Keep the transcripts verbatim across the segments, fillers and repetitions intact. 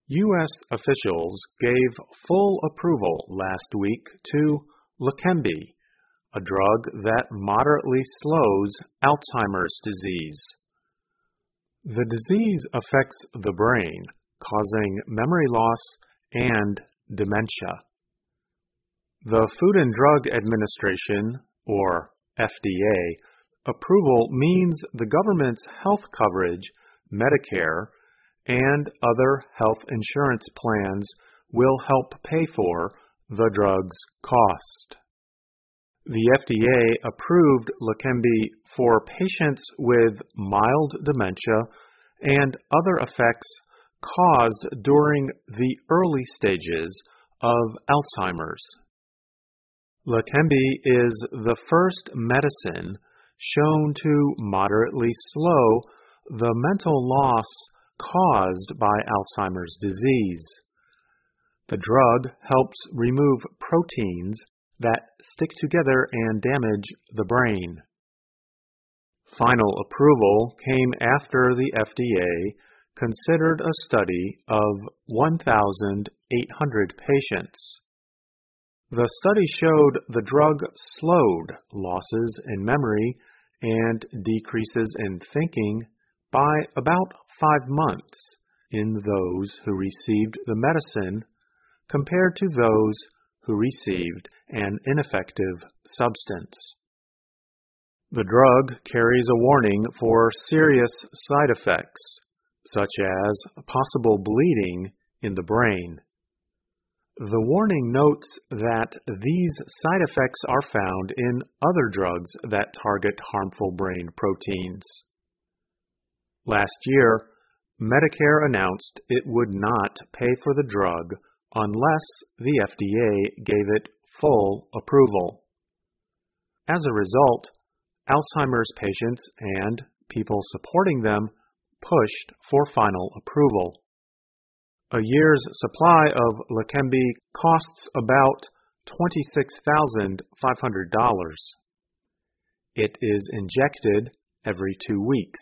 U S officials gave full approval last week to Leqembi, a drug that moderately slows Alzheimer's disease. The disease affects the brain, causing memory loss and dementia. The Food and Drug Administration, or F D A, approval means the government's health coverage, Medicare, and other health insurance plans will help pay for the drug's cost. The F D A approved Leqembi for patients with mild dementia and other effects caused during the early stages of Alzheimer's. Leqembi is the first medicine shown to moderately slow the mental loss caused by Alzheimer's disease. The drug helps remove proteins that stick together and damage the brain. Final approval came after the F D A considered a study of one thousand eight hundred patients. The study showed the drug slowed losses in memory and decreases in thinking by about five months in those who received the medicine compared to those who received an ineffective substance. The drug carries a warning for serious side effects, such as possible bleeding in the brain. The warning notes that these side effects are found in other drugs that target harmful brain proteins. Last year, Medicare announced it would not pay for the drug unless the F D A gave it full approval. As a result, Alzheimer's patients and people supporting them pushed for final approval. A year's supply of Leqembi costs about twenty-six thousand five hundred dollars. It is injected every two weeks.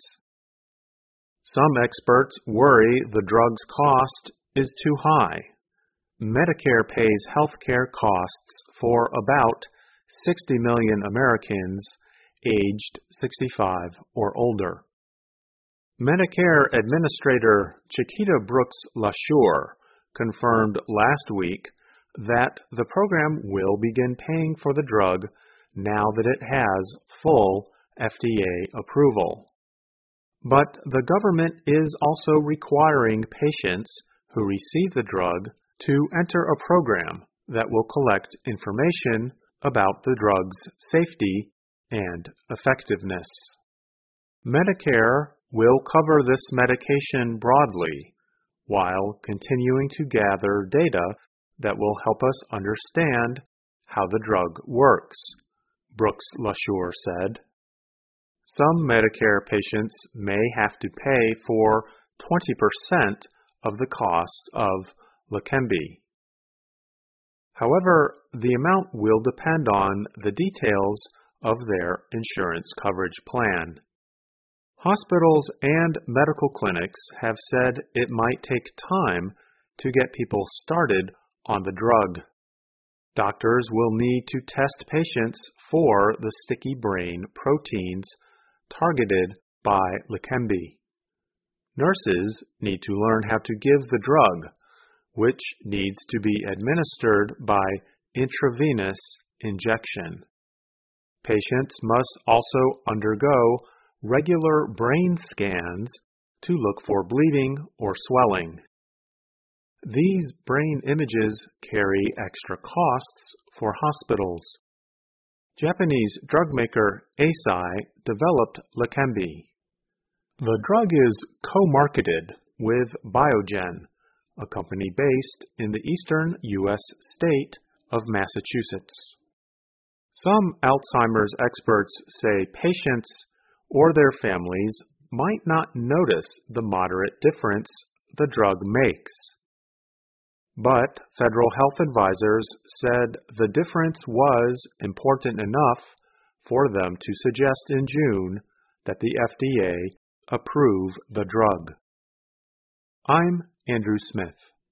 Some experts worry the drug's cost is too high. Medicare pays healthcare costs for about sixty million Americans aged sixty-five or older. Medicare Administrator Chiquita Brooks LaSure confirmed last week that the program will begin paying for the drug now that it has full F D A approval. But the government is also requiring patients who receive the drug to enter a program that will collect information about the drug's safety and effectiveness. Medicare will cover this medication broadly, while continuing to gather data that will help us understand how the drug works, Brooks LaSure said. Some Medicare patients may have to pay for twenty percent of the cost of Leqembi. However, the amount will depend on the details of their insurance coverage plan. Hospitals and medical clinics have said it might take time to get people started on the drug. Doctors will need to test patients for the sticky brain proteins targeted by Leqembi. Nurses need to learn how to give the drug, which needs to be administered by intravenous injection. Patients must also undergo regular brain scans to look for bleeding or swelling. These brain images carry extra costs for hospitals. Japanese drug maker Eisai developed Leqembi. The drug is co-marketed with Biogen, a company based in the eastern U S state of Massachusetts. Some Alzheimer's experts say patients or their families might not notice the moderate difference the drug makes. But federal health advisors said the difference was important enough for them to suggest in June that the F D A approve the drug. I'm Andrew Smith.